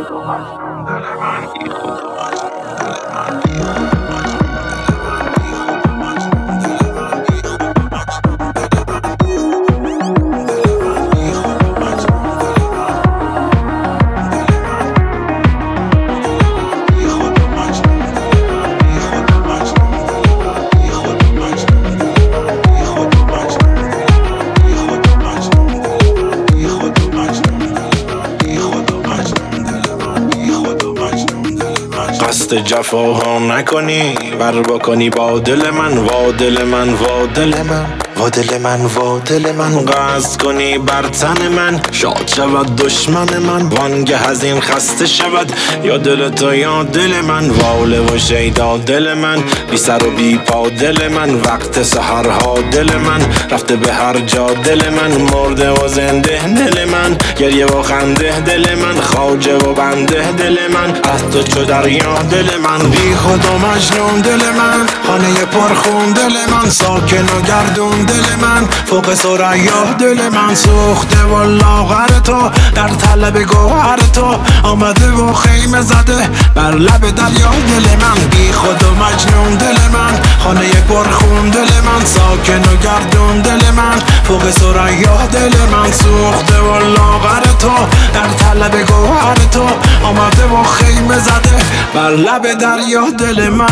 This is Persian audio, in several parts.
قصد جفاها نکنی ور بکنی با دل من، وا دل من، وا دل من، وا دل من، وا دل من. قصد کنی بر تن من، شاد شود دشمن من، وانگه از این خسته شود یا دل تو یا دل من. واله و شیدا دل من، بی سر و بی پا دل من، وقت سحرها دل من، رفته به هر جا دل من، مرده و زنده دل من، گریه و خنده دل من، خواجه و بنده دل من، از تو چو دریا دل من. بی خود و مجنون دل من، خانه پرخون دل من، ساکن و گردون دل من، فوق ثریا دل من، سوخته و لاغر تو در طلب گوهر تو، آمده و خیمه زده بر لب دریا دل من. بی خود و مجنون دل من، خانه پرخون دل من، ساکن و گردون دل من، فوق ثریا دل من، سوخته و لاغر تو در طلب گوهر تو، آمده و خیمه زده بر لب دریا دل من.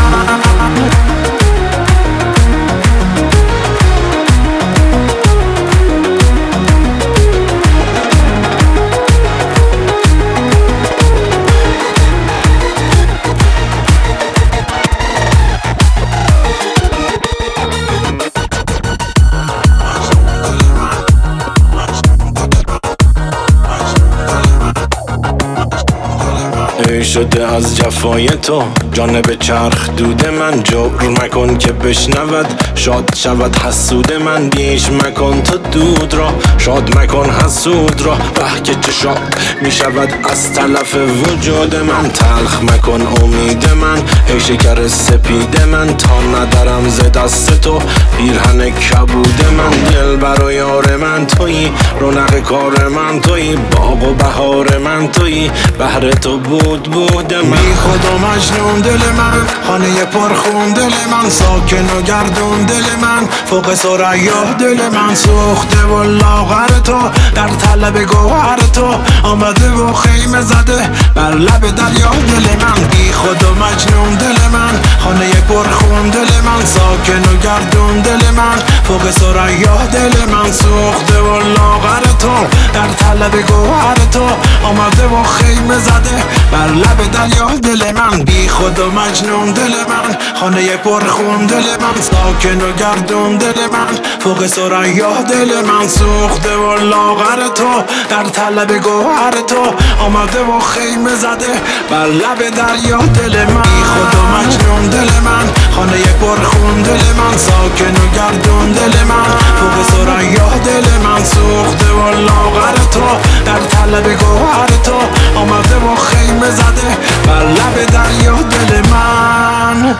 ای شده از جفای تو جانب چرخ دود من، جبر مکن که بشنود شاد شود حسود من، بیش مکن تو دود را شاد مکن حسود را، به که چه شاد می شود از تلف وجود من، تلخ مکن امید من ای شکر سپید من، تا ندارم ز دست تو پیرهن کبود من. دل بر و یار من تویی، رونق کار من تویی، باغ و بهار من تویی، بهر تو بود من. بی خود و مجنون دل من، خانه پرخون دل من، ساکن و گردون دل من، فوق ثریا دل من، سوخته و لاغر تو در طلب گوهر تو، آمده و خیمه زده بر لب دریا دل من. بی خود و مجنون دل من، خانه پرخون دل من، ساکن و گردون دل من، فوق ثریا دل من، سوخته و لاغر تو در طلب گوهر تو، آمده و خیمه زده بر لب دریا دل من. بی خود و مجنون دل من، خانه پرخون دل من، ساکن و گردون دل من، فوق ثریا دل من، سوخته و لاغر تو در طلب گوهر تو، آمده و خیمه زده بر لب دریا دل من. بی خود و مجنون دل من، خانه پرخون دل من، ساکن و گردون دل من، فوق ثریا دل من، سوخته و لاغر تو در طلب گوهر تو، آمده و خیمه زده بر لب دریا دل من.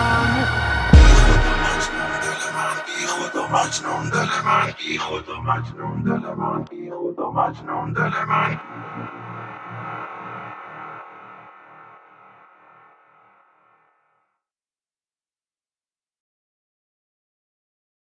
بی خود و مجنون دل من، بی خود و مجنون دل من، بی خود و مجنون دل من.